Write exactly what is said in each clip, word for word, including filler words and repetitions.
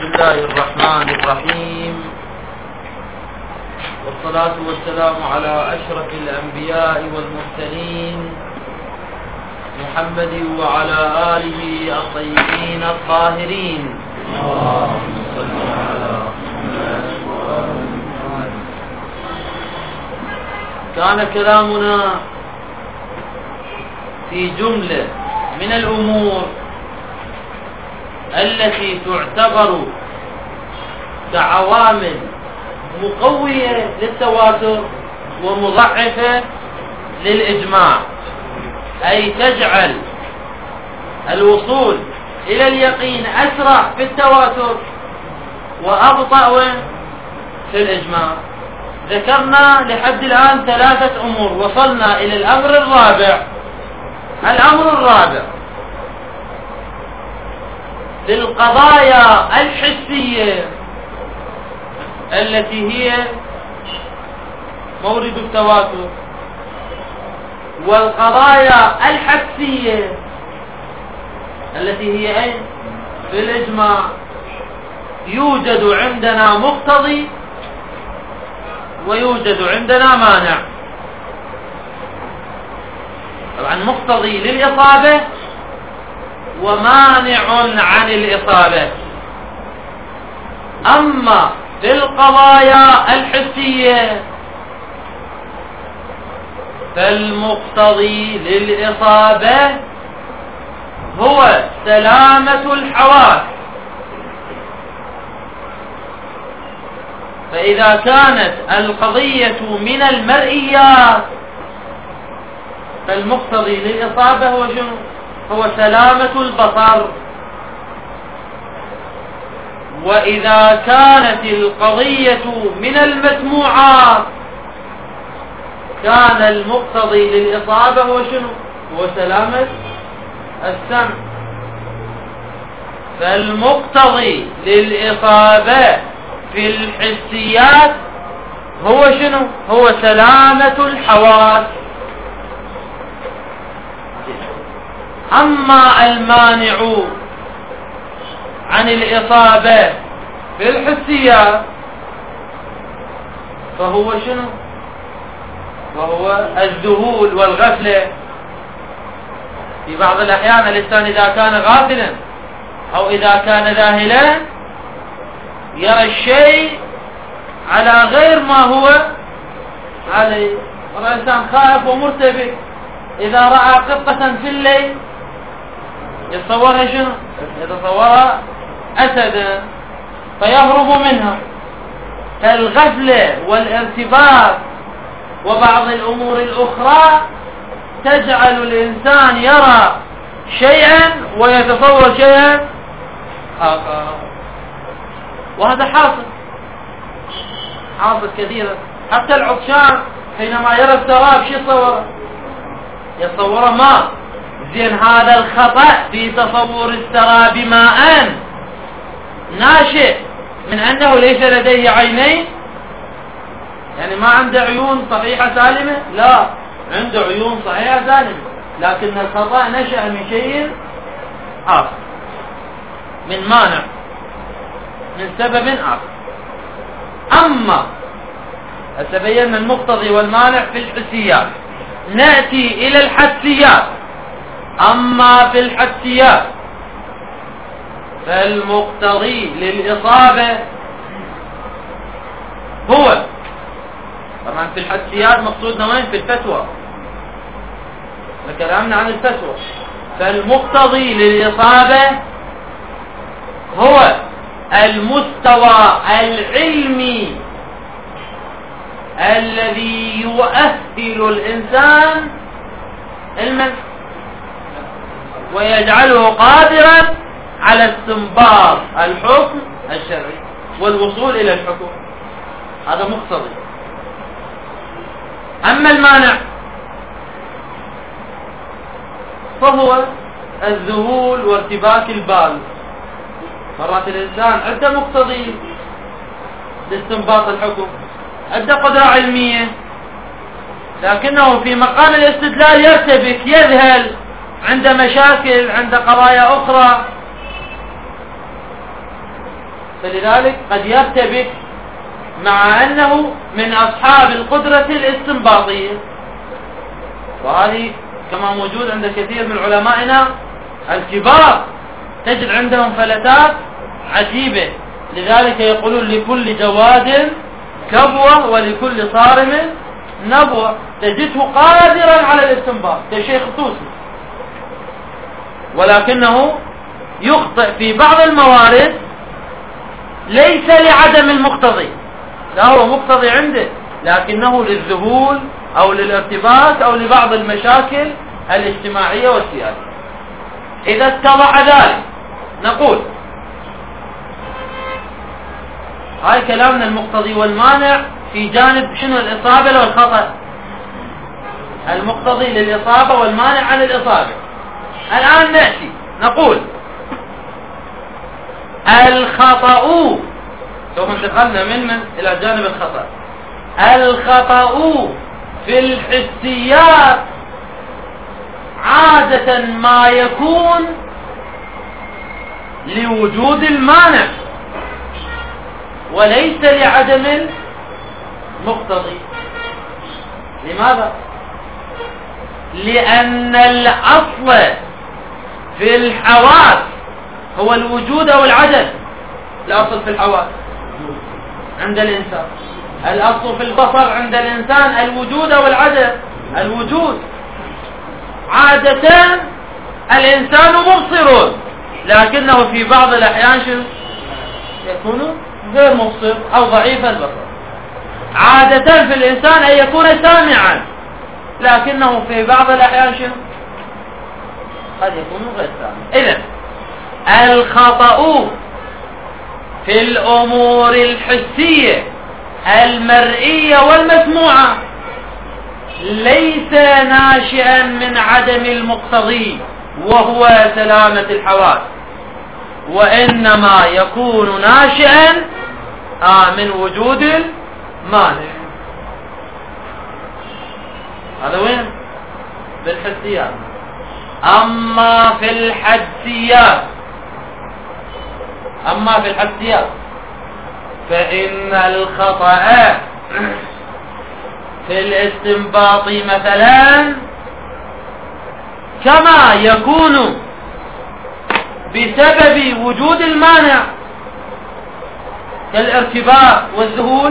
الله الرحمن الرحيم، والصلاة والسلام على أشرف الأنبياء والمرسلين محمد وعلى آله الطيبين الطاهرين. كان كلامنا في جملة من الأمور التي تعتبر كعوامل مقوية للتواتر ومضعفة للإجماع، أي تجعل الوصول إلى اليقين أسرع في التواتر وأبطأ في الإجماع. ذكرنا لحد الآن ثلاثة أمور، وصلنا إلى الأمر الرابع. الأمر الرابع للقضايا الحسية التي هي مورد التواتر، والقضايا الحسية التي هي أين؟ في الإجماع. يوجد عندنا مقتضي ويوجد عندنا مانع. طبعا مقتضي للإصابة ومانع عن الإصابة. أما في القضايا الحسية فالمقتضي للإصابة هو سلامة الحواس، فإذا كانت القضية من المرئيات فالمقتضي للإصابة هو شنو؟ هو سلامة البصر. وإذا كانت القضية من المسموعات كان المقتضي للإصابة هو شنو؟ هو سلامة السمع. فالمقتضي للإصابة في الحسيات هو شنو؟ هو سلامة الحواس. أما المانع عن الإصابة في الحسيات فهو شنو؟ وهو الذهول والغفلة. في بعض الأحيان الإنسان إذا كان غافلا أو إذا كان ذاهلا يرى الشيء على غير ما هو عليه. الإنسان خائف ومرتبك، إذا رأى قطة في الليل يتصورها شنو؟ يتصورها أسدا فيهرب منها. فالغفلة والارتباط وبعض الأمور الأخرى تجعل الإنسان يرى شيئا ويتصور شيئا آخر، وهذا حاصل حاصل كثيرا. حتى العطشان حينما يرى السراب شو يتصوره؟ يتصوره ماء. زين هذا الخطأ في تصور السراب ماء ناشئ من أنه ليس لديه عينين، يعني ما عنده عيون صحيحة سالمة، لا عنده عيون صحيحة سالمة، لكن الخطأ نشأ من شيء آخر، من مانع، من سبب آخر. أما تبين المقتضي والمانع في الحسيات. نأتي إلى الحسيات. أما في الحسيات فالمقتضي للإصابة هو، طبعا في الحسيات مقصودنا وين؟ في الفتوى، كلامنا عن الفتوى. فالمقتضي للإصابة هو المستوى العلمي الذي يؤهل الإنسان علما ويجعله قادرا على استنباط الحكم الشرعي والوصول إلى الحكم. هذا مقتضي. أما المانع فهو الذهول وارتباك البال. مرات الإنسان عنده مقتضي لاستنباط الحكم، عنده قدرة علمية، لكنه في مقام الاستدلال يرتبك، يذهل، عنده مشاكل، عنده قضايا أخرى. فلذلك قد يرتبك مع أنه من أصحاب القدرة الاستنباطية، وهذه كما موجود عند كثير من علمائنا الكبار، تجد عندهم فلتات عجيبة. لذلك يقولون لكل جواد كبوة ولكل صارم نبوة. تجده قادرا على الاستنباط كشيخ طوسي، ولكنه يخطئ في بعض الموارد ليس لعدم المقتضي، لا هو مقتضي عنده، لكنه للذهول أو للارتباك أو لبعض المشاكل الاجتماعية والسياسية. إذا اتضح ذلك نقول هاي كلامنا المقتضي والمانع في جانب شنو؟ الإصابة والخطأ. المقتضي للإصابة والمانع عن الإصابة. الآن نأتي نقول الخطأ، سوف انتقلنا من من إلى جانب الخطأ. الخطأ في الحسيات عادة ما يكون لوجود المانع وليس لعدم المقتضي. لماذا؟ لأن الأصل في الحواس هو الوجود أو العدم. الأصل في الحواس عند الإنسان، الأصل في البصر عند الإنسان الوجود أو العدم. الوجود. عادة الإنسان مبصر، لكنه في بعض الأحيان شو يكون غير مبصر أو ضعيف البصر. عادة في الإنسان أن يكون سامعا، لكنه في بعض الأحيان شو قد يكون غير سامع. إذن الخطأ في الأمور الحسية المرئية والمسموعة ليس ناشئا من عدم المقتضي وهو سلامة الحواس، وإنما يكون ناشئا آه من وجود المانع. هذا وين؟ بالحسيات. أما في الحدسيات أما في الحدسيات فإن الخطأ في الاستنباط مثلا كما يكون بسبب وجود المانع كالارتباك والذهول،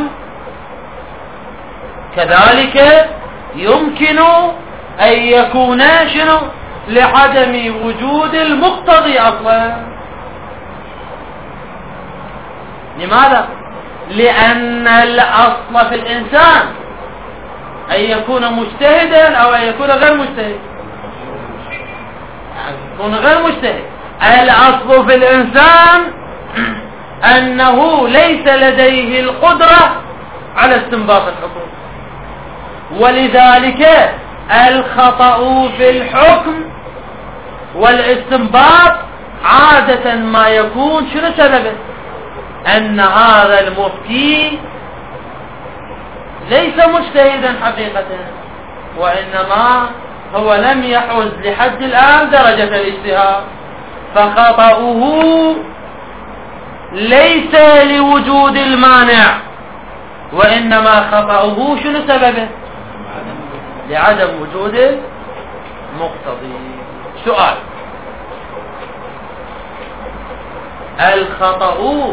كذلك يمكن أن يكون شنو لعدم وجود المقتضي أصلا. لماذا؟ لأن الأصل في الإنسان أن يكون مجتهدا أو أن يكون غير مجتهد. يكون غير مجتهد. الأصل في الإنسان أنه ليس لديه القدرة على استنباط الحكم، ولذلك الخطأ في الحكم والاستنباط عادة ما يكون شنو سببه؟ أن هذا المفتي ليس مجتهدا حقيقة، وإنما هو لم يحوز لحد الآن درجة الاجتهاد، فخطأه ليس لوجود المانع، وإنما خطأه شنو سببه؟ لعدم وجود المقتضي. سؤال: الخطأ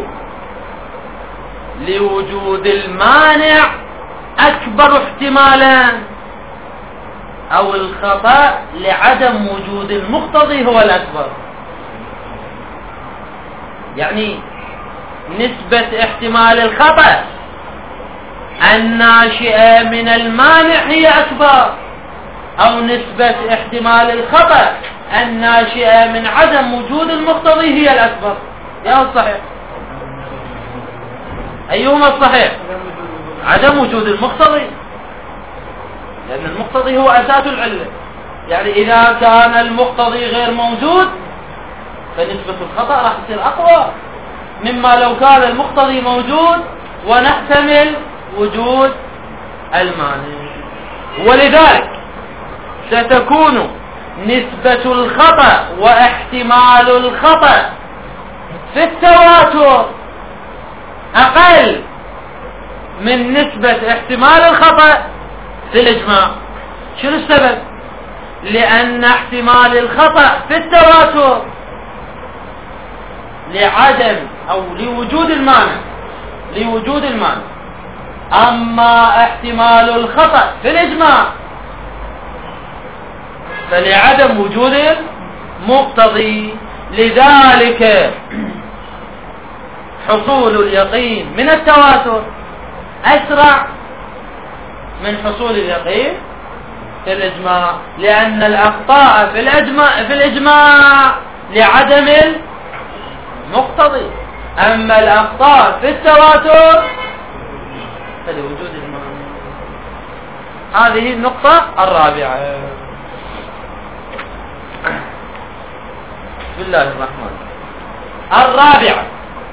لوجود المانع أكبر احتمالا، أو الخطأ لعدم وجود المقتضي هو الأكبر؟ يعني نسبة احتمال الخطأ الناشئة من المانع هي أكبر، أو نسبة احتمال الخطأ الناشئة من عدم وجود المقتضي هي الأكبر؟ يا الصحيح أيهما الصحيح؟ عدم وجود المقتضي، لأن المقتضي هو أساس العلة. يعني إذا كان المقتضي غير موجود فنسبة الخطأ راح تصير أقوى مما لو كان المقتضي موجود ونحتمل وجود المانع. ولذلك ستكون نسبة الخطأ واحتمال الخطأ في التواتر أقل من نسبة احتمال الخطأ في الإجماع. شنو السبب؟ لأن احتمال الخطأ في التواتر لعدم أو لوجود المانع لوجود المانع أما احتمال الخطأ في الإجماع فلعدم وجود المقتضي. لذلك حصول اليقين من التواتر أسرع من حصول اليقين في الإجماع، لأن الأخطاء في الإجماع, في الإجماع لعدم المقتضي، أما الأخطاء في التواتر فلوجود المانع. هذه النقطة الرابعة. بسم الله الرحمن الرابعة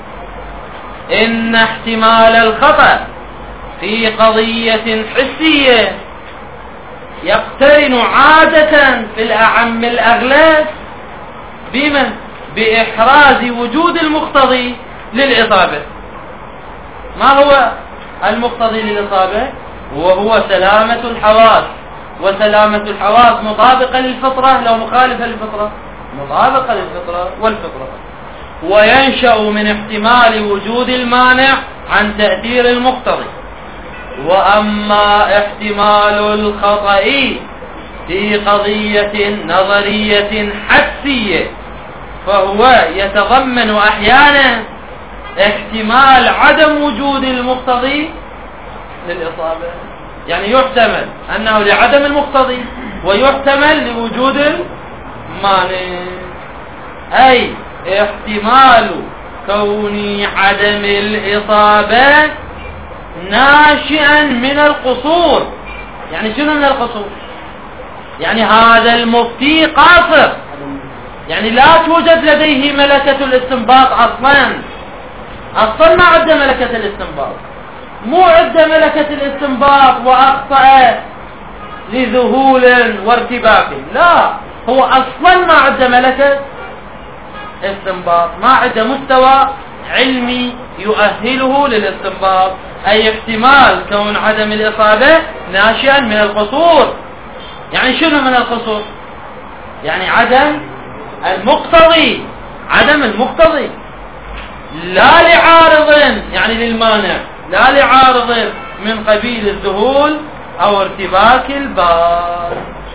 إن احتمال الخطأ في قضية حسية يقترن عادة في الأعم الأغلب بمن بإحراز وجود المقتضي للإصابة. ما هو المقتضي للإصابة؟ وهو سلامة الحواس، وسلامة الحواس مطابقة للفطرة لو مخالفة للفطرة؟ مطابقة للفطرة والفطرة. وينشأ من احتمال وجود المانع عن تأثير المقتضي. وأما احتمال الخطأ في قضية نظرية حسية فهو يتضمن أحيانا احتمال عدم وجود المقتضي للإصابة، يعني يحتمل أنه لعدم المقتضي ويحتمل لوجود المانع، أي احتمال كون عدم الإصابة ناشئا من القصور. يعني شنو من القصور؟ يعني هذا المفتي قاصر، يعني لا توجد لديه ملكة الاستنباط أصلا أصلا ما عنده ملكة الاستنباط، مو عنده ملكة الاستنباط وأخطأ لذهول وارتباك، لا، هو أصلا ما عنده ملكة استنباط، ما عنده مستوى علمي يؤهله للاستنباط، أي احتمال كون عدم الإصابة ناشئا من القصور. يعني شنو من القصور؟ يعني عدم المقتضي، عدم المقتضي لا لعارض يعني للمانع، لا لعارض من قبيل الذهول أو ارتباك البال.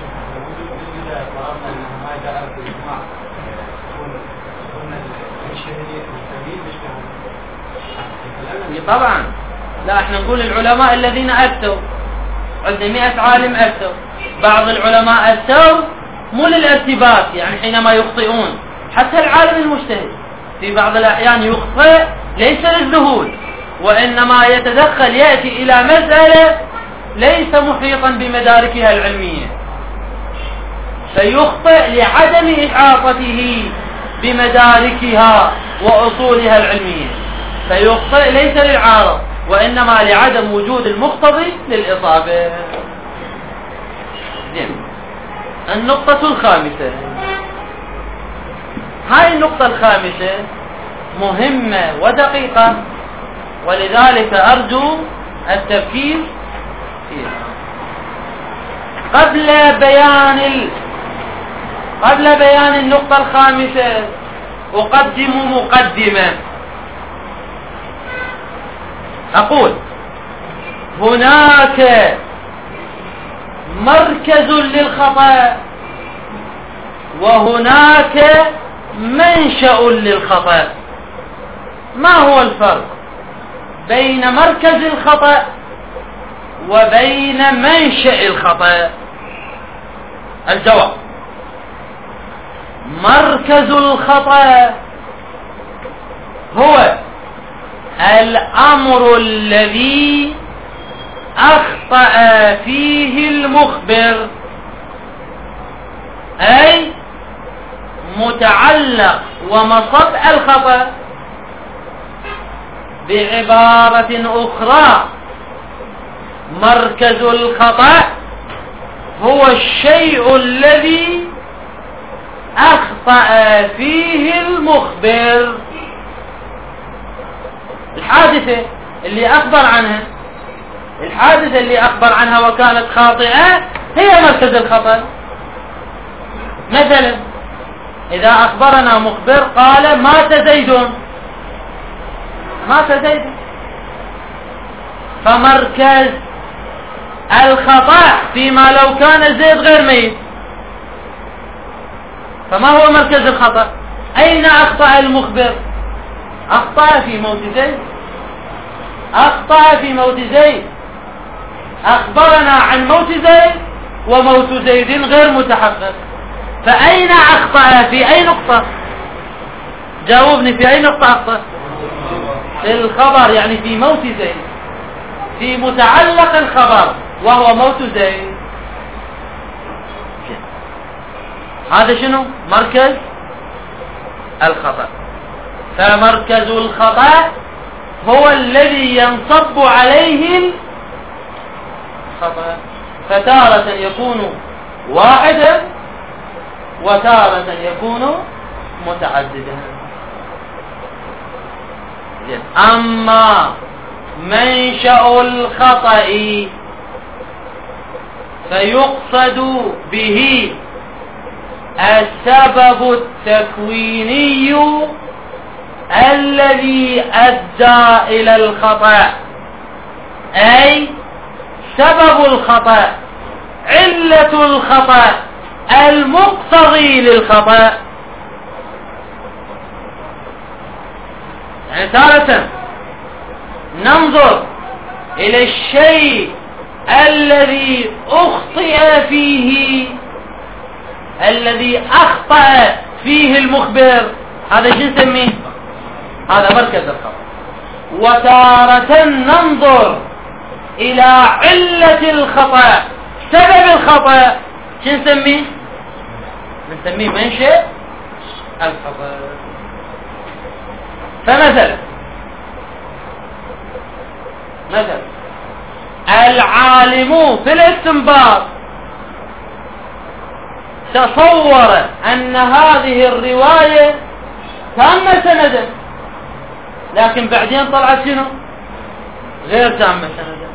طبعا لا، احنا نقول العلماء الذين أفتوا، عندنا مئة عالم أفتوا، بعض العلماء أفتوا مو للارتباك، يعني حينما يخطئون، حتى العالم المجتهد في بعض الأحيان يخطئ ليس للذهول، وإنما يتدخل يأتي إلى مسألة ليس محيطا بمداركها العلمية، فيخطئ لعدم إحاطته بمداركها وأصولها العلمية، فيخطئ ليس للعارض وإنما لعدم وجود المقتضي للإصابة. زين. النقطة الخامسة، هاي النقطة الخامسة مهمة ودقيقة، ولذلك أرجو التركيز فيها. قبل بيان ال... قبل بيان النقطة الخامسة أقدم مقدمة. أقول هناك مركز للخطأ وهناك منشأ للخطأ. ما هو الفرق بين مركز الخطأ وبين منشأ الخطأ؟ الجواب: مركز الخطأ هو الأمر الذي أخطأ فيه المخبر، أي متعلق ومصب الخطأ. بعبارة أخرى، مركز الخطأ هو الشيء الذي أخطأ فيه المخبر. الحادثة اللي أخبر عنها الحادثة اللي أخبر عنها وكانت خاطئة هي مركز الخطأ. مثلا إذا أخبرنا مخبر قال مات زيد، مات زيد، فمركز الخطأ فيما لو كان زيد غير ميت. فما هو مركز الخطأ؟ أين أخطأ المخبر؟ أخطأ في موت زيد، أخطأ في موت زيد، أخبرنا عن موت زيد وموت زيد غير متحقق. فأين أخطأ؟ في أي نقطة؟ جاوبني، في أي نقطة أخطأ؟ في الخبر، يعني في موت زيد، في متعلق الخبر وهو موت زيد. هذا شنو؟ مركز الخطأ. فمركز الخطأ هو الذي ينصب عليه الخطأ، فتارة يكون واحدا وتارة يكون متعددا. أما منشأ الخطأ فيقصد به السبب التكويني الذي أدى إلى الخطأ، أي سبب الخطأ، علة الخطأ، المقتضي للخطأ. يعني تارة ننظر إلى الشيء الذي أخطئ فيه، الذي أخطأ فيه المخبر، هذا شو نسميه؟ هذا مركز الخطأ. وتارة ننظر إلى علة الخطأ، سبب الخطأ، شو نسميه؟ نسميه منشأ الخطأ. فمثلا مثلا العالم في الاستنباط تصور أن هذه الرواية تامة سندا، لكن بعدين طلعت شنو؟ غير تامة سندا.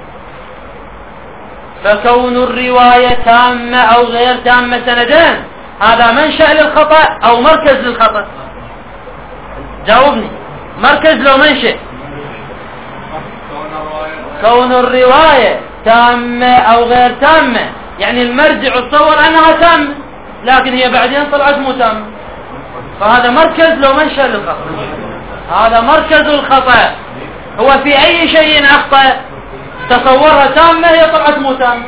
فكون الرواية تامة أو غير تامة سندان هذا منشأ للخطأ أو مركز للخطأ؟ جاوبني، مركز لو منشأ؟ كون الرواية تامة أو غير تامة، يعني المرجع تصور أنها تامة لكن هي بعدين طلعت مو تامة، فهذا مركز لو منشأ للخطأ. هذا مركز الخطأ هو في أي شيء أخطأ تصورها تامة هي طلعت مو تامة.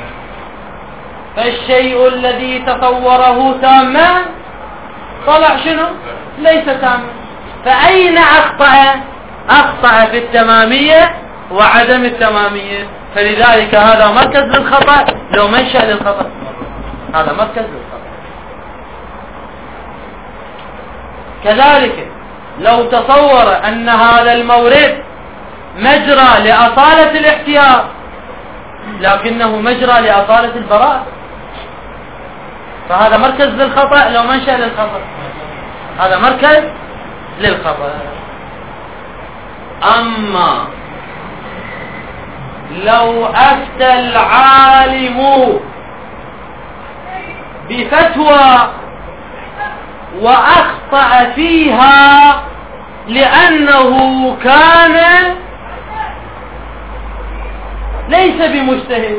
فالشيء الذي تصوره تامة طلع شنو؟ ليس تامة. فأين أخطأ؟ أخطأ في التمامية وعدم التمامية، فلذلك هذا مركز للخطأ لو منشأ للخطأ، هذا مركز للخطأ. كذلك لو تصور أن هذا المورد مجرى لأصالة الاحتياط لكنه مجرى لأصالة البراءة، فهذا مركز للخطأ لو منشأ للخطأ، هذا مركز للخطأ. أما لو أفتى العالم بفتوى وأخطأ فيها لأنه كان ليس بمجتهد،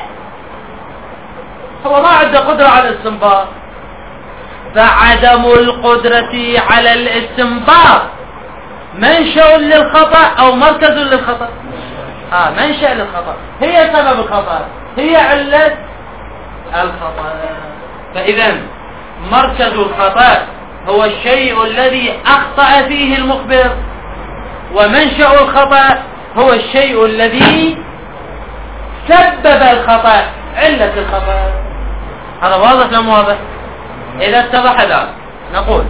هو ما عنده قدرة على الاستنباط، فعدم القدرة على الاستنباط منشأ للخطأ أو مركز للخطأ؟ آه منشأ للخطأ، هي سبب الخطأ، هي علة الخطأ. فإذا مركز الخطأ هو الشيء الذي أخطأ فيه المخبر، ومنشأ الخطأ هو الشيء الذي سبب الخطأ، علة الخطأ. هذا واضح لم واضح؟ إذا اتضح ذلك نقول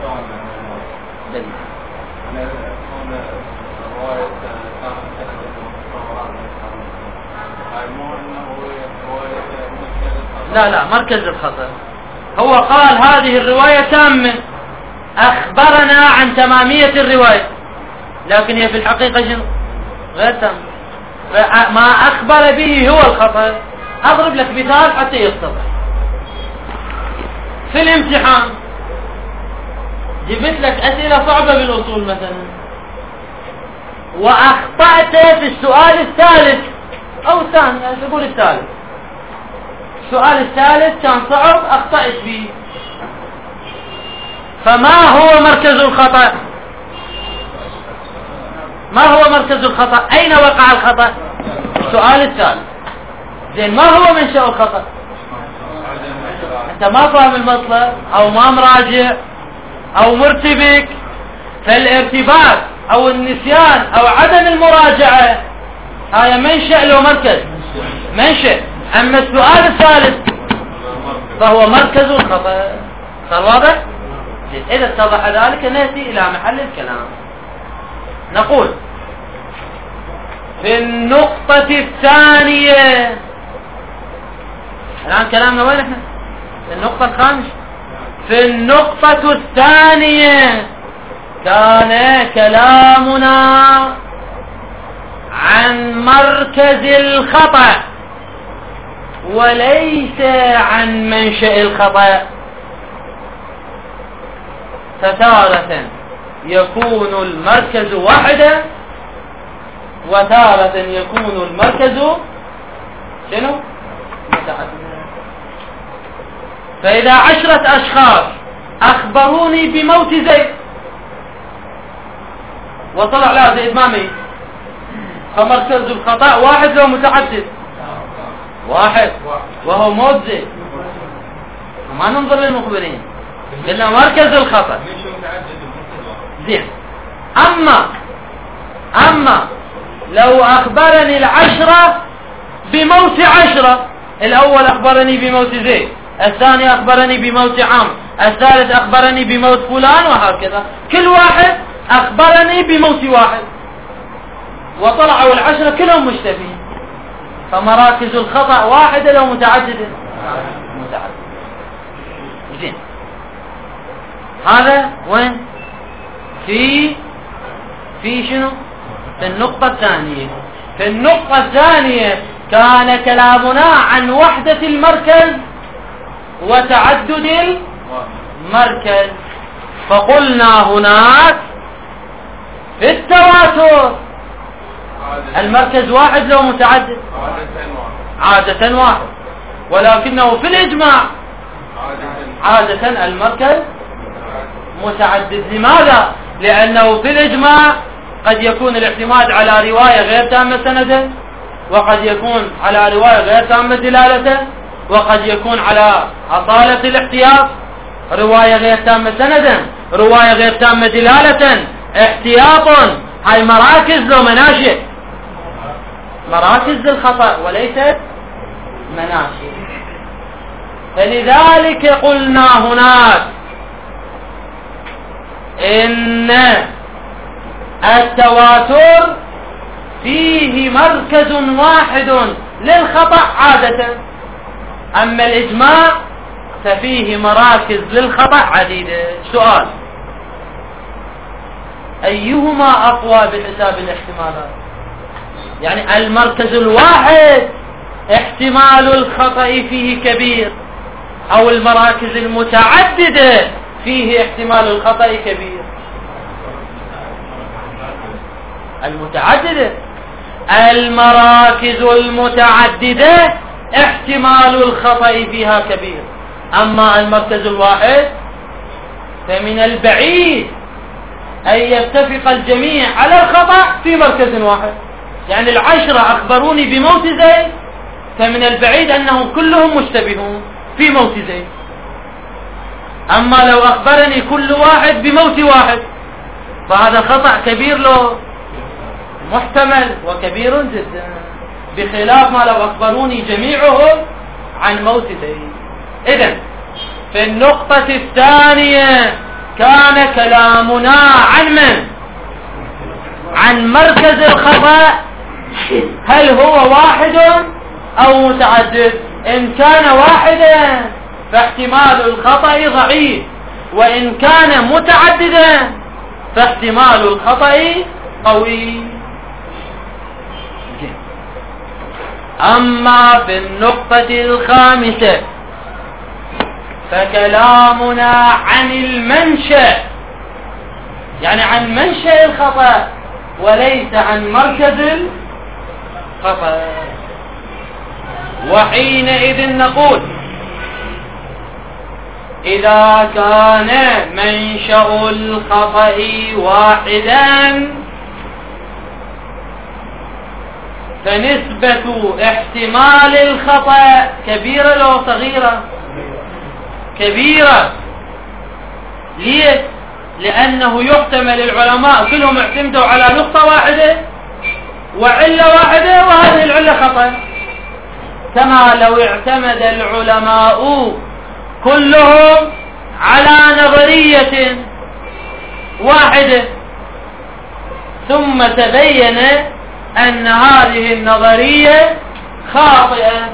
لا لا مركز الخطأ هو قال هذه الرواية تامة، أخبرنا عن تمامية الرواية، لكن هي في الحقيقة شنو؟ غير تامة. فما أخبر به هو الخطأ. أضرب لك مثال حتى يتضح. في الامتحان جبت لك أسئلة صعبة بالأصول مثلا، وأخطأت في السؤال الثالث أو الثاني، تقول الثالث، السؤال الثالث كان صعب أخطأت فيه، فما هو مركز الخطأ؟ ما هو مركز الخطأ؟ أين وقع الخطأ؟ السؤال الثالث. زين، ما هو منشأ الخطأ؟ أنت ما فاهم المطلب أو ما مراجع أو مرتبك. فالارتباك أو النسيان أو عدم المراجعة هذا منشأ له مركز، منشأ. أما السؤال الثالث فهو مركز الخطأ. صار واضح؟ إذا اتضح ذلك نأتي إلى محل الكلام. نقول في النقطة الثانية، الآن كلامنا وين احنا؟ في النقطة الخامسة. في النقطة الثانية كان كلامنا عن مركز الخطأ وليس عن منشأ الخطأ. فتارة يكون المركز واحدا وتارة يكون المركز شنو؟ متعددا. فإذا عشرة أشخاص أخبروني بموت زيد وطلع لا زيد ما ميت، فمركز الخطأ واحد لو متعدد؟ واحد، وهو موت زيد. ما ننظر للمخبرين، قلنا مركز الخطأ. زين. أما أما لو أخبرني العشرة بموت عشرة، الأول أخبرني بموت زيد، الثاني أخبرني بموت عام، الثالث أخبرني بموت فلان، وهكذا كل واحد أخبرني بموت واحد، وطلعوا العشرة كلهم مشتبهين، فمراكز الخطأ واحدة لو متعددة؟ متعددة. زين، هذا وين؟ في في شنو؟ في النقطة الثانية. في النقطة الثانية كان كلامنا عن وحدة المركز وتعدد المركز، فقلنا هناك في التواتر المركز واحد لو متعدد؟ عادة واحد. ولكنه في الإجماع عادة المركز متعدد. لماذا؟ لأنه في الإجماع قد يكون الاعتماد على رواية غير تامة سندا، وقد يكون على رواية غير تامة دلالة، وقد يكون على أصالة الاحتياط رواية غير تامة سندا، رواية غير تامة دلالة، احتياط. هاي مراكز لو مناشئ، مراكز للخطأ وليست مناشئ. فلذلك قلنا هناك إن التواتر فيه مركز واحد للخطأ عادة، أما الإجماع ففيه مراكز للخطأ عديدة. سؤال: أيهما أقوى بحساب الاحتمالات؟ يعني المركز الواحد احتمال الخطأ فيه كبير، أو المراكز المتعددة فيه احتمال الخطأ كبير؟ المتعددة. المراكز المتعددة احتمال الخطأ فيها كبير، أما المركز الواحد فمن البعيد أن يتفق الجميع على الخطأ في مركز واحد. يعني العشرة أخبروني بموت زيد، فمن البعيد أنهم كلهم مشتبهون في موت زيد. أما لو أخبرني كل واحد بموت واحد فهذا خطأ كبير له محتمل وكبير جدا، بخلاف ما لو أخبروني جميعهم عن موت زيد. إذن في النقطة الثانية كان كلامنا عن من؟ عن مركز الخطأ، هل هو واحد أو متعدد؟ إن كان واحدا فاحتمال الخطأ ضعيف، وإن كان متعددا فاحتمال الخطأ قوي. أما في النقطة الخامسة فكلامنا عن المنشأ، يعني عن منشأ الخطأ وليس عن مركز الخطأ. وحينئذ نقول إذا كان منشأ الخطأ واحدا فنسبة احتمال الخطأ كبيرة أو صغيرة؟ كبيرة. ليش؟ لأنه يحتمل، العلماء كلهم اعتمدوا على نقطة واحدة وعلة واحدة، وهذه العلة خطأ. كما لو اعتمد العلماء كلهم على نظرية واحدة ثم تبين أن هذه النظرية خاطئة،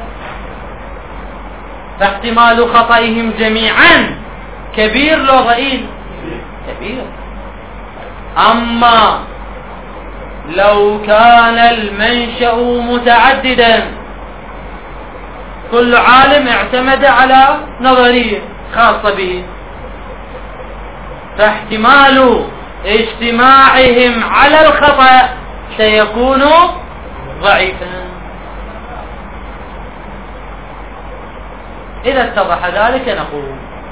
فاحتمال خطئهم جميعا كبير لو ضئيل؟ كبير. أما لو كان المنشأ متعددا، كل عالم اعتمد على نظرية خاصة به، فاحتمال اجتماعهم على الخطأ سيكون ضعيفا. إذا اتضح ذلك نقول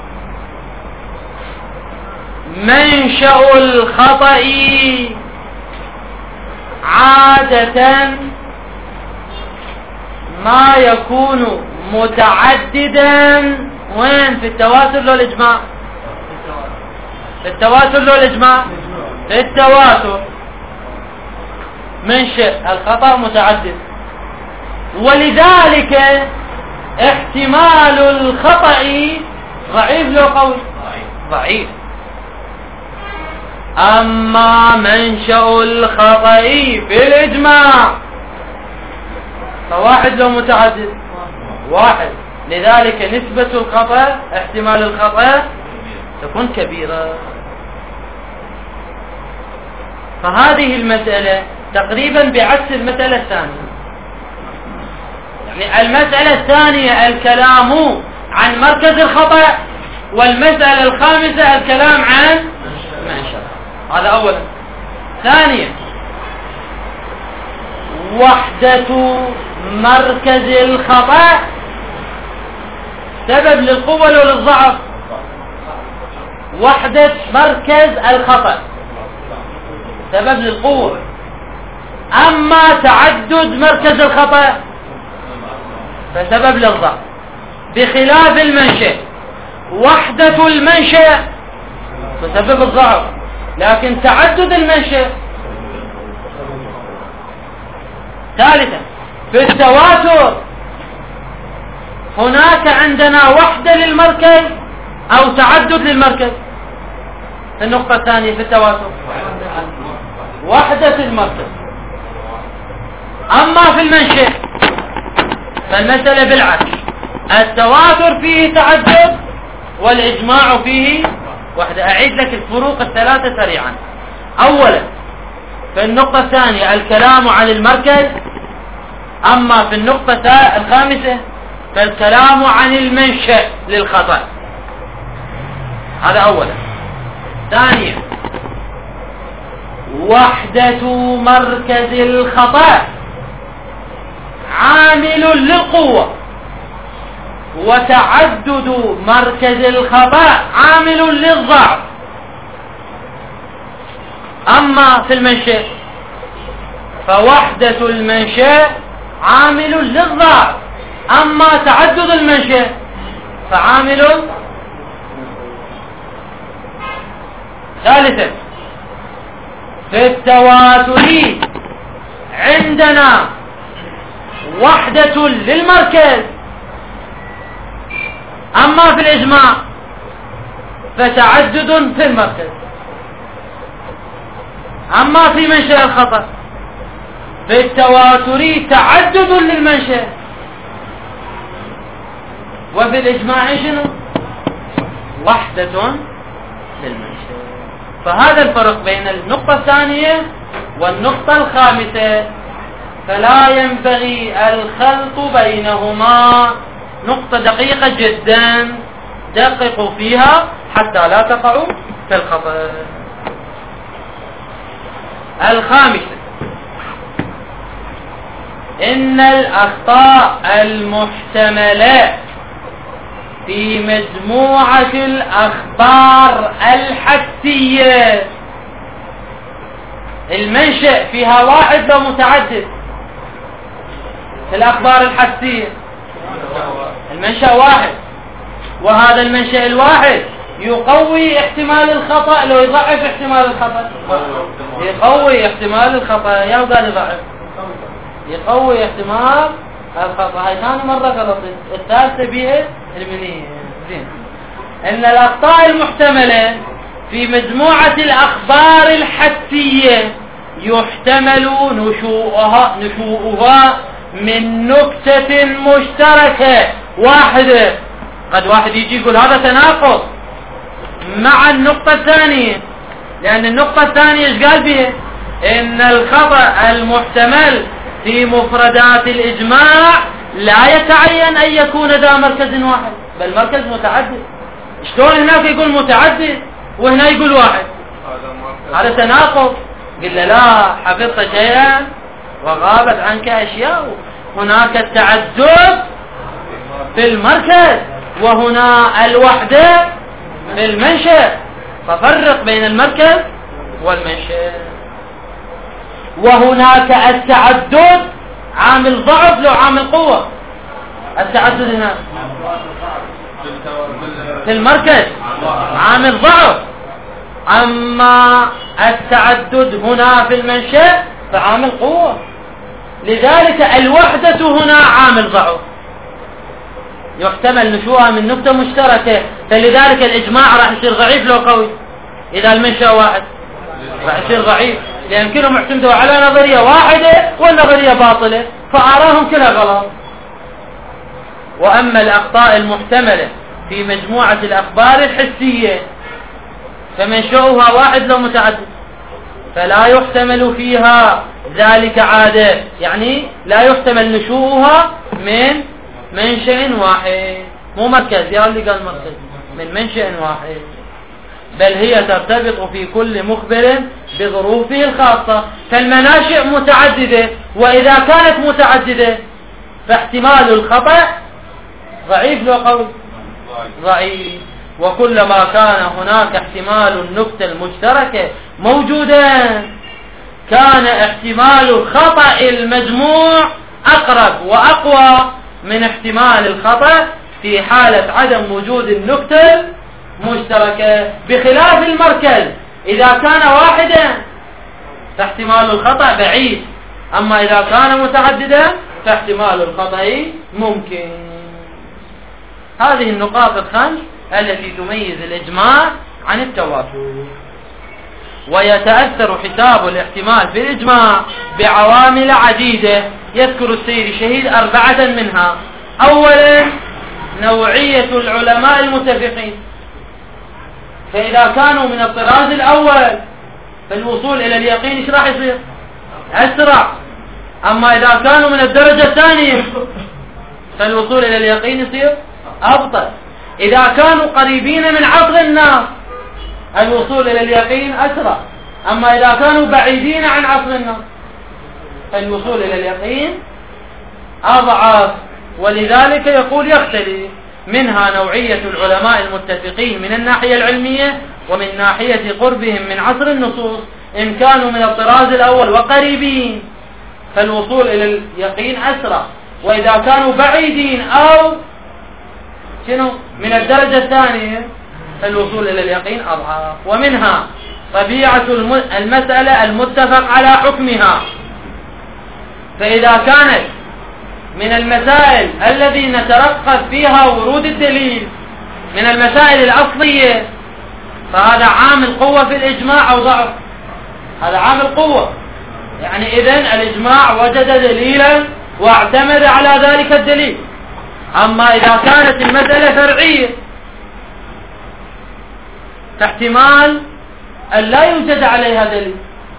منشأ الخطأ عادة ما يكون متعددا. وين؟ في التواتر لو الإجماع؟ في التواتر لو الإجماع؟ في التواتر. منشأ الخطأ متعدد، ولذلك احتمال الخطأ ضعيف لو قوي؟ ضعيف. أما منشأ الخطأ في الإجماع فواحد لو متعدد؟ واحد. لذلك نسبة الخطأ، احتمال الخطأ تكون كبيرة. فهذه المسألة تقريبا بعكس المسألة الثانية. يعني المسألة الثانية الكلام عن مركز الخطأ، والمسألة الخامسة الكلام عن منشأ. هذا أولا. ثانيا وحدة مركز الخطأ سبب للقوة ولا للضعف؟ وحدة مركز الخطأ سبب للقوة. أما تعدد مركز الخطأ فسبب للضعف، بخلاف المنشأ. وحدة المنشأ فسبب الضعف، لكن تعدد المنشأ. ثالثا في التواتر هناك عندنا وحدة للمركز أو تعدد للمركز. في النقطة الثانية في التواتر وحدة المركز. أما في المنشأ فالمسألة بالعكس، التواتر فيه تعدد والإجماع فيه وحدة. أعيد لك الفروق الثلاثة سريعا. أولا في النقطة الثانية الكلام عن المركز، أما في النقطة الخامسة فالكلام عن المنشأ للخطأ. هذا أولا. ثانيا وحدة مركز الخطأ عامل للقوة، وتعدد مركز الخطأ عامل للضعف. أما في المنشأ فوحدة المنشأ عامل للضعف، أما تعدد المنشأ فعامل. ثالثا في التواتر عندنا وحدة للمركز، أما في الإجماع فتعدد في المركز. أما في منشأ الخطأ في التواتر تعدد للمنشأ، وفي الإجماع شنو؟ وحدة للمنشأ. فهذا الفرق بين النقطة الثانية والنقطة الخامسة فلا ينبغي الخلط بينهما، نقطة دقيقة جدا دققوا فيها حتى لا تقعوا في الخطأ. الخامسة إن الأخطاء المحتملة في مجموعة الأخبار الحدسية المنشأ فيها واحد لو متعدد. في الأخبار الحدسية المنشأ واحد، وهذا المنشأ الواحد يقوي احتمال الخطأ لو يضعف احتمال الخطأ، يقوي احتمال الخطأ يا قال يضعف، يقوي احتمال الخطأ. هاي ثاني مرة غلط، الثالثة بيها المنية. زين، ان الاخطاء المحتملة في مجموعة الاخبار الحدسية يحتمل نشوءها نشوءها من نكتة مشتركة واحدة. قد واحد يجي يقول هذا تناقض مع النقطة الثانية، لأن النقطة الثانية ايش قال بها؟ إن الخطأ المحتمل في مفردات الإجماع لا يتعين أن يكون ذا مركز واحد، بل مركز متعدد. شلون هناك يقول متعدد وهنا يقول واحد؟ هذا تناقض. قلنا لا، حفظت شيئا وغابت عنك أشياء. هناك التعدد في المركز وهنا الوحدة في المنشأ، ففرق بين المركز والمنشأ. وهناك التعدد عامل ضعف لو عامل قوة. التعدد هنا في المركز عامل ضعف، أما التعدد هنا في المنشأ فعامل قوة. لذلك الوحدة هنا عامل ضعف، يحتمل نشوءها من نقطة مشتركة، فلذلك الإجماع راح يصير ضعيف لو قوي. إذا المنشأ واحد راح يصير ضعيف، لأن كلهم اعتمدوا على نظرية واحدة والنظرية باطلة، فآراهم كلها غلط. وأما الأخطاء المحتملة في مجموعة الأخبار الحسية فمنشأها واحد لو متعدد، فلا يحتمل فيها ذلك عادة، يعني لا يحتمل نشوءها من منشأ واحد، مو مركز يا اللي قال مركز، من منشأ واحد، بل هي ترتبط في كل مخبر بظروفه الخاصة. فالمناشئ متعددة، وإذا كانت متعددة فاحتمال الخطأ ضعيف لو قوي ضعيف. وكلما كان هناك احتمال النكتة المشتركة موجودا كان احتمال الخطأ المجموع أقرب وأقوى من احتمال الخطأ في حالة عدم وجود النكتة المشتركة، بخلاف المركز إذا كان واحدا فاحتمال الخطأ بعيد، أما إذا كان متعددا فاحتمال الخطأ ممكن. هذه النقاط الخمس التي تميز الإجماع عن التواتر. ويتأثر حساب الاحتمال في الإجماع بعوامل عديدة، يذكر السيد الشهيد أربعة منها. أولا نوعية العلماء المتفقين، فإذا كانوا من الطراز الأول فالوصول إلى اليقين ايش راح يصير؟ أسرع. أما إذا كانوا من الدرجة الثانية فالوصول إلى اليقين يصير أبطأ. إذا كانوا قريبين من عصر الناس الوصول إلى اليقين أسرع، أما إذا كانوا بعيدين عن عصر الناس فالوصول إلى اليقين أضعف. ولذلك يقول يختلف، منها نوعية العلماء المتفقين من الناحية العلمية ومن ناحية قربهم من عصر النصوص. إن كانوا من الطراز الأول وقريبين فالوصول إلى اليقين أسرع، وإذا كانوا بعيدين أو شنو من الدرجة الثانية فالوصول إلى اليقين أضعف. ومنها طبيعة المسألة المتفق على حكمها، فإذا كانت من المسائل الذي نترقب فيها ورود الدليل من المسائل الأصلية فهذا عامل قوة في الإجماع أو ضعف، هذا عامل قوة. يعني إذن الإجماع وجد دليلا واعتمد على ذلك الدليل. أما إذا كانت المسألة فرعية فاحتمال أن لا يوجد عليها دليل،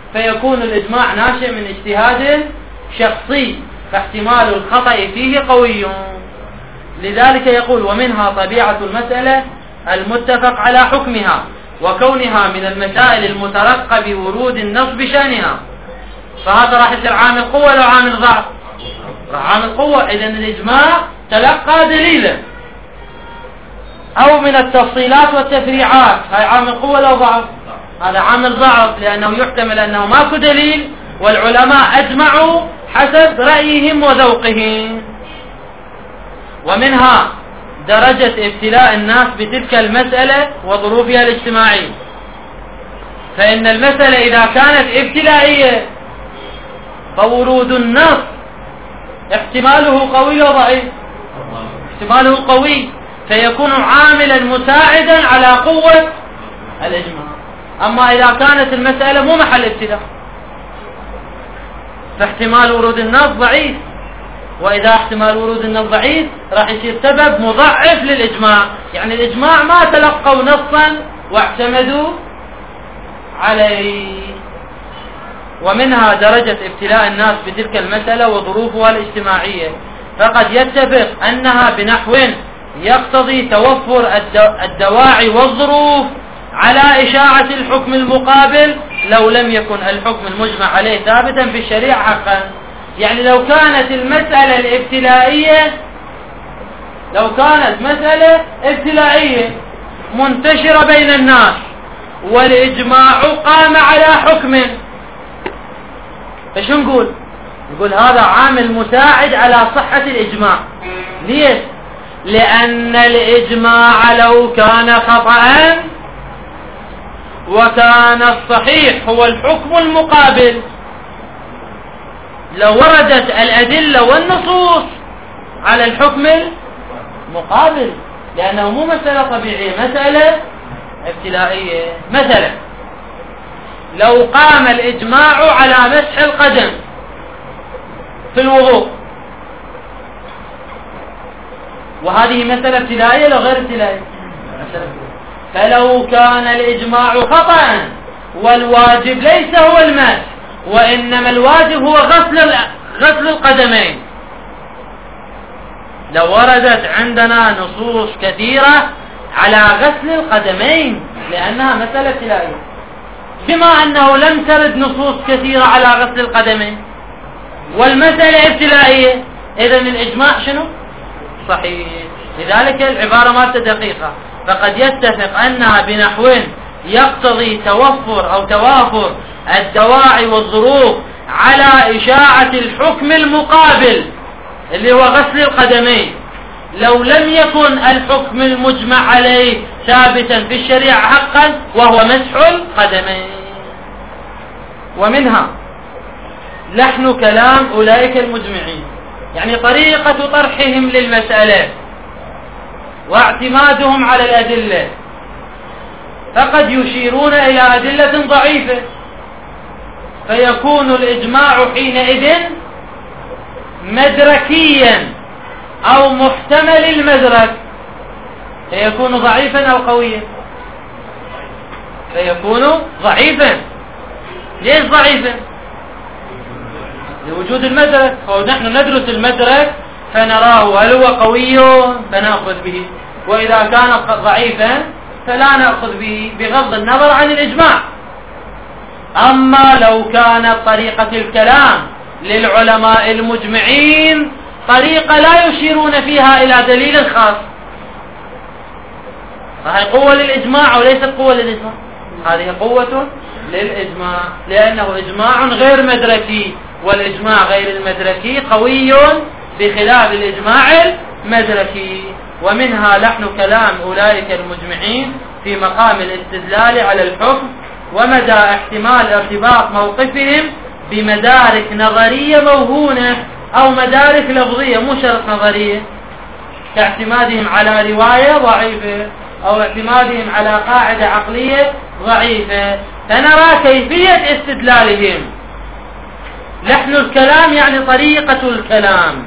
فيكون الإجماع ناشئ من اجتهاد شخصي، فاحتمال الخطأ فيه قوي. لذلك يقول: ومنها طبيعة المسألة المتفق على حكمها، وكونها من المسائل المترقى بورود النص بشأنها. فهذا راح يصير عامل قوة لو عامل ضعف؟ راح عامل قوة. إذن الإجماع تلقى دليلا. أو من التفصيلات والتفريعات، هاي عامل قوة لو ضعف؟ هذا عامل ضعف، لأنه يحتمل أنه ماكو دليل والعلماء أجمعوا حسب رأيهم وذوقهم. ومنها درجة ابتلاء الناس بتلك المسألة وظروفها الاجتماعية. فإن المسألة إذا كانت ابتلائية فورود النص احتماله قوي وضعيف؟ احتماله قوي، فيكون عاملا مساعدا على قوة الإجماع. أما إذا كانت المسألة مو محل ابتلاء فاحتمال ورود النص ضعيف، وإذا احتمال ورود النص ضعيف راح يصير سبب مضعف للإجماع. يعني الإجماع ما تلقوا نصا واعتمدوا عليه. ومنها درجة ابتلاء الناس بتلك المسألة وظروفها الاجتماعية، فقد يتفق أنها بنحو يقتضي توفر الدواعي والظروف على إشاعة الحكم المقابل لو لم يكن الحكم المجمع عليه ثابتا في الشريعة حقا. يعني لو كانت المسألة الابتلائية لو كانت مسألة ابتلائية منتشرة بين الناس والإجماع قام على حكم، فشو نقول؟ نقول هذا عامل مساعد على صحة الإجماع. ليش؟ لأن الإجماع لو كان خطأ وكان الصحيح هو الحكم المقابل لو وردت الأدلة والنصوص على الحكم المقابل، لأنه مو مسألة طبيعية، مسألة ابتلائية. مثلا لو قام الإجماع على مسح القدم في الوضوء، وهذه مسألة ابتلائية لو غير ابتلائية، فلو كان الإجماع خطأ والواجب ليس هو المسح وإنما الواجب هو غسل غسل القدمين، لو وردت عندنا نصوص كثيرة على غسل القدمين لأنها مسألة ابتلائية، بما أنه لم ترد نصوص كثيرة على غسل القدمين والمسألة ابتلائية، إذن الإجماع شنو؟ صحيح. لذلك العبارة ما دقيقة، فقد يتفق أنها بنحو يقتضي توفر أو توافر الدواعي والظروف على إشاعة الحكم المقابل اللي هو غسل القدمين لو لم يكن الحكم المجمع عليه ثابتا في الشريعة حقا وهو مسح القدمين. ومنها لحن كلام أولئك المجمعين، يعني طريقة طرحهم للمسألة واعتمادهم على الأدلة، فقد يشيرون إلى أدلة ضعيفة فيكون الإجماع حينئذ مدركيا أو محتمل المدرك، فيكون ضعيفا أو قويا؟ فيكون ضعيفا. ليش ضعيفا؟ لوجود المدرك، ونحن ندرس المدرك فنراه هل هو قوي فنأخذ به، وإذا كان ضعيفا فلا نأخذ به بغض النظر عن الإجماع. أما لو كانت طريقة الكلام للعلماء المجمعين طريقة لا يشيرون فيها إلى دليل خاص، فهي قوة للإجماع وليست قوة للإجماع، هذه قوة للإجماع لأنه إجماع غير مدركي، والإجماع غير المدركي قوي بخلاف الإجماع المدركي. ومنها لحن كلام أولئك المجمعين في مقام الاستدلال على الحكم ومدى احتمال ارتباط موقفهم بمدارك نظرية موهونة أو مدارك لفظية مو شرط نظرية، كاعتمادهم على رواية ضعيفة أو اعتمادهم على قاعدة عقلية ضعيفة، فنرى كيفية استدلالهم. لحن الكلام يعني طريقة الكلام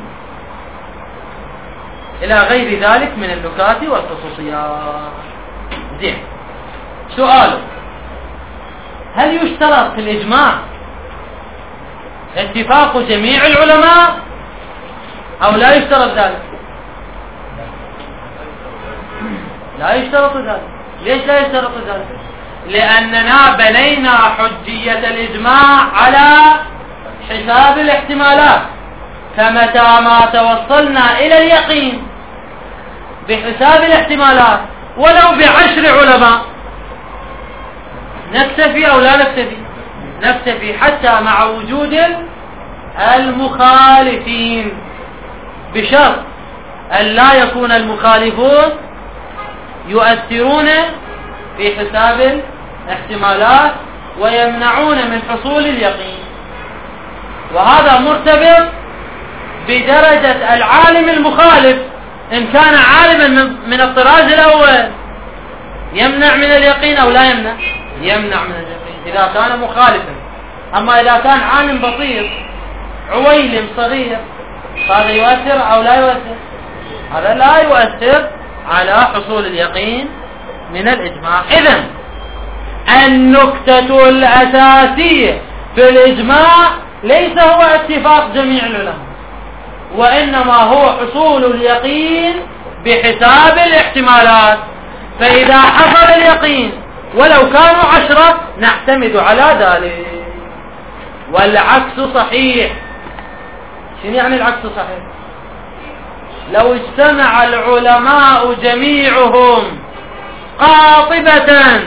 إلى غير ذلك من النكات والخصوصيات. زين، سؤال: هل يشترط في الإجماع اتفاق جميع العلماء أو لا يشترط ذلك؟ لا يشترط ذلك. ليش لا يشترط ذلك؟ لأننا بنينا حجية الإجماع على حساب الاحتمالات، فمتى ما توصلنا إلى اليقين بحساب الاحتمالات ولو بعشر علماء نكتفي أو لا نكتفي؟ نكتفي، حتى مع وجود المخالفين، بشرط أن لا يكون المخالفون يؤثرون في حساب الاحتمالات ويمنعون من حصول اليقين. وهذا مرتبط بدرجة العالم المخالف، إن كان عالما من الطراز الأول يمنع من اليقين أو لا يمنع؟ يمنع من اليقين إذا كان مخالفا. أما إذا كان عالم بسيط عويلم صغير هذا يؤثر أو لا يؤثر؟ هذا لا يؤثر على حصول اليقين من الإجماع. إذن النكتة الأساسية في الإجماع ليس هو اتفاق جميع العلماء، وإنما هو حصول اليقين بحساب الاحتمالات. فإذا حصل اليقين ولو كانوا عشرة نعتمد على ذلك، والعكس صحيح. شنو يعني العكس صحيح؟ لو اجتمع العلماء جميعهم قاطبة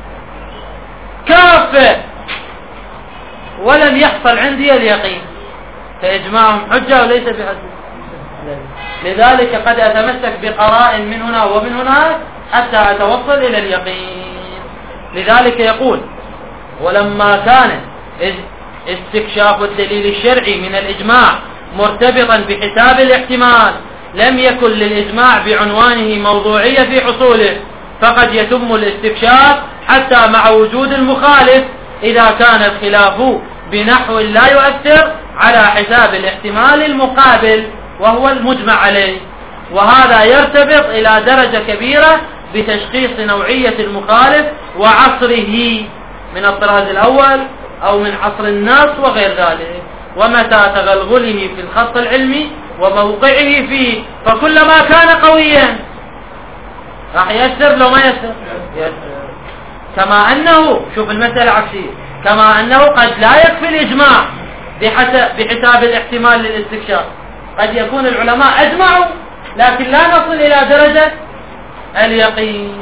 كافة ولم يحصل عندي اليقين فإجماعهم حجة وليس بحجة. لذلك قد أتمسك بقرائن من هنا ومن هناك حتى أتوصل إلى اليقين. لذلك يقول: ولما كان استكشاف الدليل الشرعي من الإجماع مرتبطا بحساب الاحتمال لم يكن للإجماع بعنوانه موضوعية في حصوله، فقد يتم الاستكشاف حتى مع وجود المخالف إذا كان الخلاف بنحو لا يؤثر على حساب الاحتمال المقابل وهو المجمع عليه. وهذا يرتبط إلى درجة كبيرة بتشخيص نوعية المخالف وعصره من الطراز الأول أو من عصر النص وغير ذلك، ومتى تغلغله في الخط العلمي وموقعه فيه، فكلما كان قويا راح يسر لو ما يسر يسر. كما أنه شوف المسألة عكسية، كما أنه قد لا يكفي الإجماع بحساب الاحتمال للاستكشاف، قد يكون العلماء أجمعوا لكن لا نصل إلى درجة اليقين،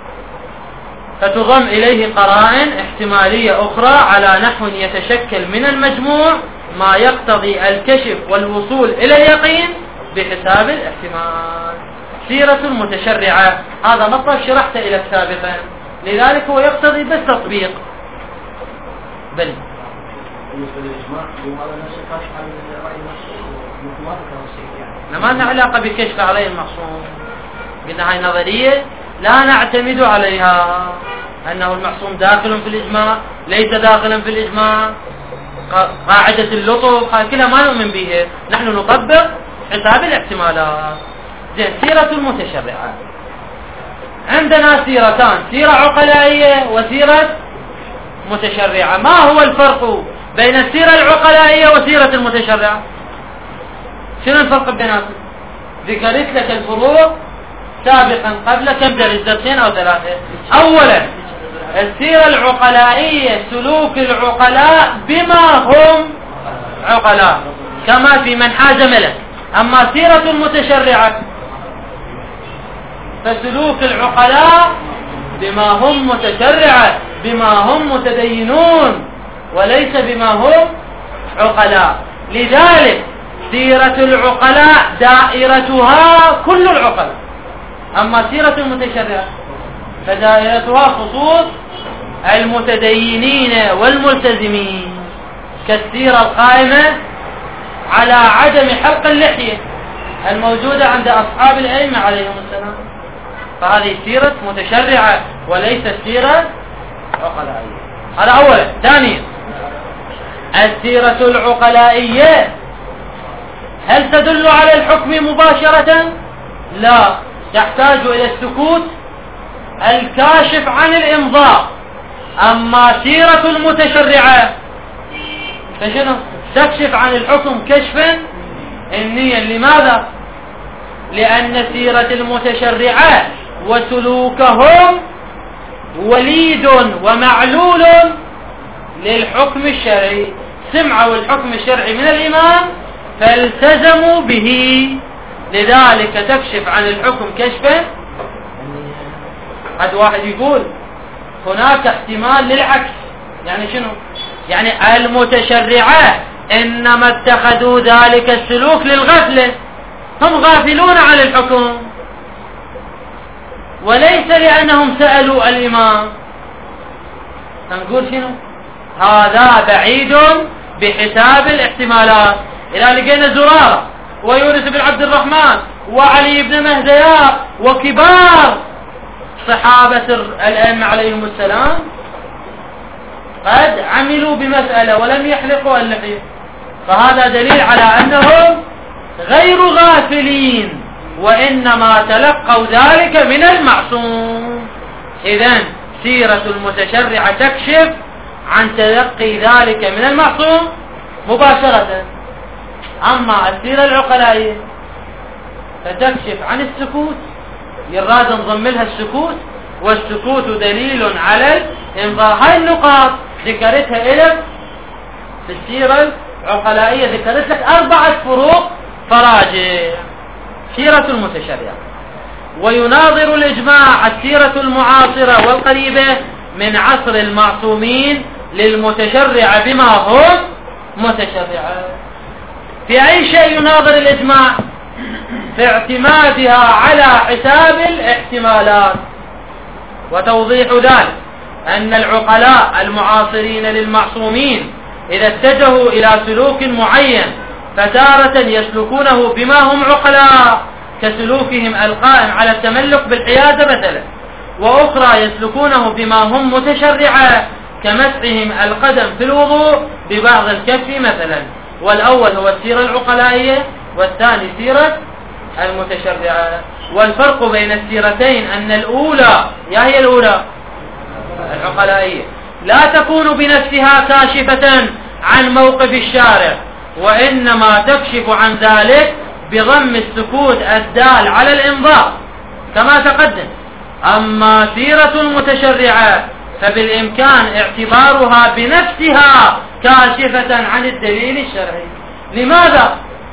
فتضم إليه قرائن احتمالية أخرى على نحو يتشكل من المجموع ما يقتضي الكشف والوصول إلى اليقين بحساب الاحتمال. سيرة المتشرعة هذا مطلب شرحت إلى سابقا، لذلك هو يقتضي بس تطبيق. بل ما لنا علاقة بكشف عليه المعصوم، قلنا هاي نظرية لا نعتمد عليها، أنه المعصوم داخل في الإجماع ليس داخلا في الإجماع، قاعدة اللطف هاي كلها ما نؤمن بها، نحن نطبق حساب الاحتمالات. زين، سيرة المتشرعة عندنا سيرتان، سيرة عقلائية وسيرة متشرعة. ما هو الفرق بين السيرة العقلائية وسيرة المتشرعة؟ شنو الفرق بيناتهم؟ ذكرت لك الفروق سابقا قبل كم درس، درسين أو ثلاثة. أولا السيرة العقلائية سلوك العقلاء بما هم عقلاء كما في من حاز ملك. أما سيرة المتشرعة فسلوك العقلاء بما هم متشرعة، بما هم متدينون وليس بما هم عقلاء. لذلك سيرة العقلاء دائرتها كل العقلاء، أما سيرة المتشرعة فدائرتها خصوص المتدينين والملتزمين، كالسيرة القائمة على عدم حلق اللحية الموجودة عند أصحاب الأئمة عليهم السلام، فهذه سيرة متشرعة وليست سيرة عقلائية. هذا أولا. ثانيا السيرة العقلائية هل تدل على الحكم مباشرة؟ لا، تحتاج إلى السكوت الكاشف عن الإمضاء. أما سيرة المتشرعة فشنو؟ تكشف عن الحكم كشفا إنيا. لماذا؟ لأن سيرة المتشرعة وسلوكهم وليد ومعلول للحكم الشرعي. سمعوا الحكم الشرعي من الإمام فالتزموا به، لذلك تكشف عن الحكم كشفا. قد واحد يقول هناك احتمال للعكس. يعني شنو؟ يعني المتشرعة إنما اتخذوا ذلك السلوك للغفلة، هم غافلون عن الحكم، وليس لأنهم سألوا الإمام. نقول شنو؟ هذا بعيد بحساب الاحتمالات. إذا لقينا زرارة ويونس بن عبد الرحمن وعلي بن مهديار وكبار صحابة الأئمة عليهم السلام قد عملوا بمسألة ولم يحلقوا اللحية، فهذا دليل على أنهم غير غافلين، وإنما تلقوا ذلك من المعصوم. إذن سيرة المتشرعة تكشف عن تلقي ذلك من المعصوم مباشرة. أما السيرة العقلائية فتكشف عن السكوت، يراد نضم لها السكوت، والسكوت دليل على الإنظار. هاي النقاط ذكرتها لك في السيرة العقلائية، ذكرت لك أربعة فروق فراجع. سيرة المتشرعة ويناظر الإجماع السيرة المعاصرة والقريبة من عصر المعصومين للمتشرع بما هم متشرعة. في أي شيء يناظر الإجماع؟ في اعتمادها على حساب الاحتمالات. وتوضيح ذلك أن العقلاء المعاصرين للمعصومين إذا اتجهوا إلى سلوك معين فتارة يسلكونه بما هم عقلاء كسلوكهم القائم على التملك بالحيادة مثلا، وأخرى يسلكونه بما هم متشرعة كمسحهم القدم في الوضوء ببعض الكف مثلا. والأول هو السيرة العقلائية والثاني سيرة المتشرعة. والفرق بين السيرتين أن الأولى، يا هي الأولى العقلائية، لا تكون بنفسها كاشفة عن موقف الشارع، وإنما تكشف عن ذلك بضم السكوت الدال على الإنظار كما تقدم. أما سيرة المتشرعة فبالإمكان اعتبارها بنفسها كاشفة عن الدليل الشرعي. لماذا؟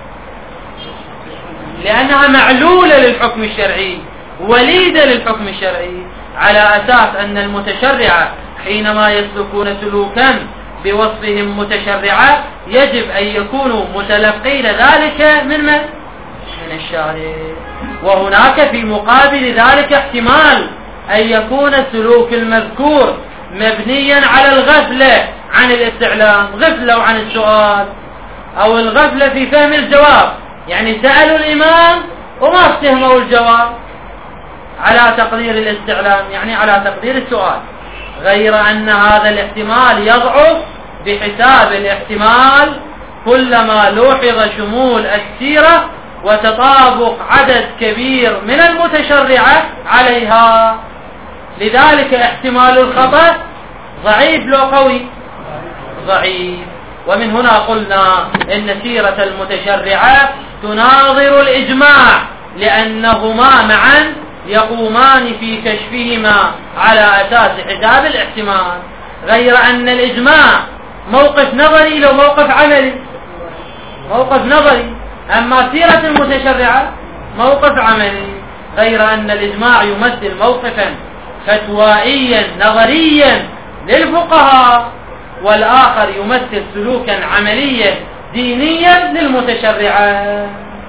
لأنها معلولة للحكم الشرعي، وليدة للحكم الشرعي، على أساس أن المتشرعة حينما يسلكون سلوكا بوصفهم متشرعة يجب أن يكونوا متلقين ذلك من من؟ من الشارع. وهناك في مقابل ذلك احتمال أن يكون السلوك المذكور مبنيا على الغفلة عن الاستعلام، غفلة عن السؤال، أو الغفلة في فهم الجواب، يعني سألوا الإمام وما استهموا الجواب على تقدير الاستعلام، يعني على تقدير السؤال، غير أن هذا الاحتمال يضعف بحساب الاحتمال كلما لوحظ شمول السيرة وتطابق عدد كبير من المتشرعة عليها. لذلك احتمال الخطأ ضعيف لو قوي؟ ضعيف. ومن هنا قلنا إن سيرة المتشرعة تناظر الإجماع، لأنهما معا يقومان في كشفهما على أساس حساب الاحتمال، غير أن الإجماع موقف نظري لو موقف عملي، موقف نظري. أما سيرة المتشرعة موقف عملي، غير أن الإجماع يمثل موقفا فتوائيا نظريا للفقهاء، والآخر يمثل سلوكا عمليا دينيا للمتشرعة.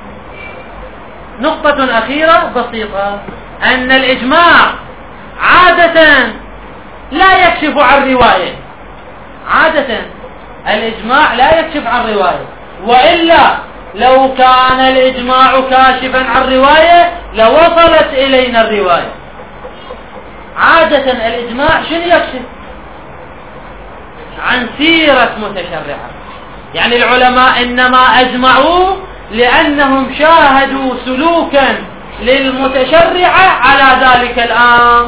نقطة أخيرة بسيطة، أن الإجماع عادة لا يكشف عن رواية، عادة الإجماع لا يكشف عن رواية، وإلا لو كان الإجماع كاشفا عن رواية لوصلت إلينا الرواية. عادة الإجماع شنو يكشف؟ عن سيرة متشرعة. يعني العلماء إنما أجمعوا لأنهم شاهدوا سلوكا للمتشرعة على ذلك الأمر.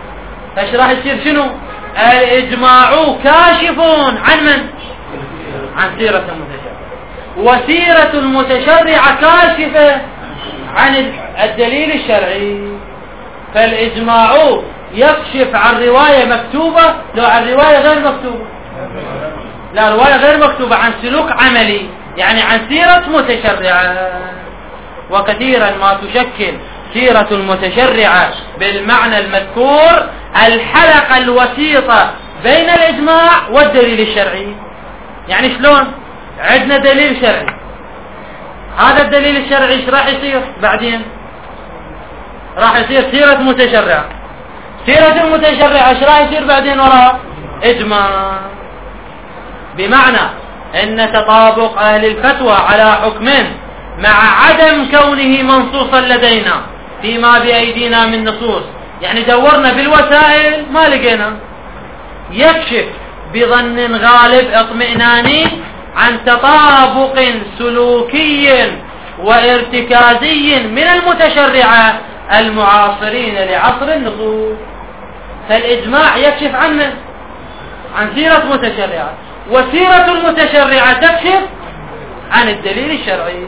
فايش راح يصير؟ شنو؟ الإجماع كاشف عن من؟ عن سيرة المتشرع، وسيرة المتشرع كاشفة عن الدليل الشرعي. فالإجماع يكشف عن رواية مكتوبة لو عن رواية غير مكتوبة، لا رواية غير مكتوبة عن سلوك عملي، يعني عن سيرة متشرعة. وكثيرا ما تشكل سيرة المتشرعة بالمعنى المذكور الحلقة الوسيطة بين الإجماع والدليل الشرعي. يعني شلون؟ عندنا دليل شرعي، هذا الدليل الشرعي ايش راح يصير بعدين؟ راح يصير سيرة متشرعة. سيرة المتشرعة ايش راح يصير بعدين وراء؟ إجماع. بمعنى ان تطابق اهل الفتوى على حكم مع عدم كونه منصوصا لدينا فيما بأيدينا من نصوص، يعني دورنا بالوسائل ما لقينا، يكشف بظن غالب اطمئناني عن تطابق سلوكي وارتكازي من المتشرعة المعاصرين لعصر النصوص. فالإجماع يكشف عنه عن سيرة متشرعة، وسيرة المتشرعة تكشف عن الدليل الشرعي،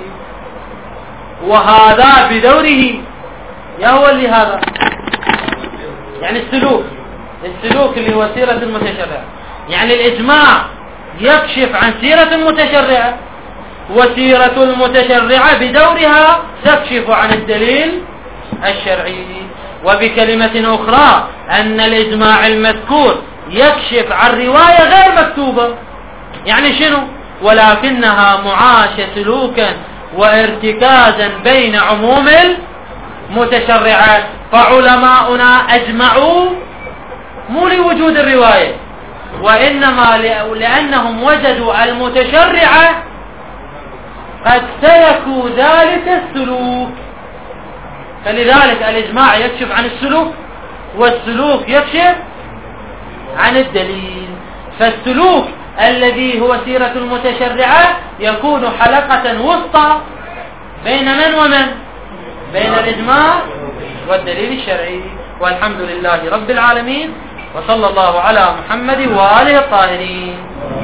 وهذا بدوره يهول لهذا، يعني السلوك السلوك اللي هو سيرة المتشرعة. يعني الإجماع يكشف عن سيرة المتشرعة، وسيرة المتشرعة بدورها تكشف عن الدليل الشرعي. وبكلمة أخرى أن الإجماع المذكور يكشف عن رواية غير مكتوبة، يعني شنو؟ ولكنها معاشة سلوكا وارتكازا بين عموم المتشرعات. فعلماؤنا أجمعوا مو لوجود الرواية، وإنما لأنهم وجدوا المتشرعة قد تركوا ذلك السلوك. فلذلك الإجماع يكشف عن السلوك، والسلوك يكشف عن الدليل. فالسلوك الذي هو سيرة المتشرعة يكون حلقة وسطى بين من ومن؟ بين الإجماع والدليل الشرعي. والحمد لله رب العالمين، وصلى الله على محمد وآله الطاهرين.